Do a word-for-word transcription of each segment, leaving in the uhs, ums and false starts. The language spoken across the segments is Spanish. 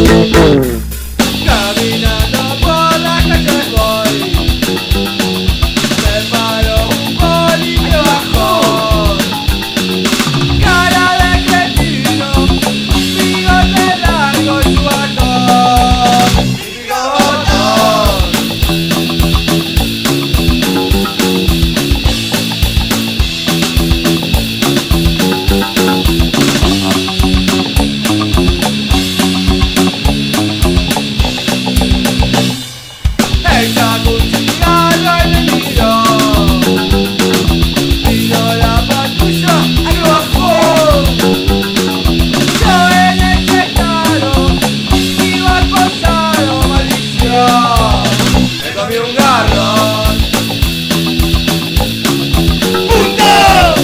Caminando por la calle voy, me paró un poli que bajó. Cara de cretino, bigote largo y su bastón, y bigotón. Él sacó un cigarro y me miró, vino la patrulla y bajó. Yo en ese estado iba acosado, maldición, me comí un garrón. ¡Punto!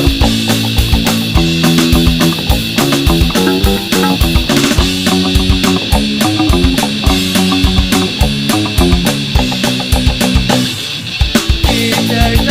Y te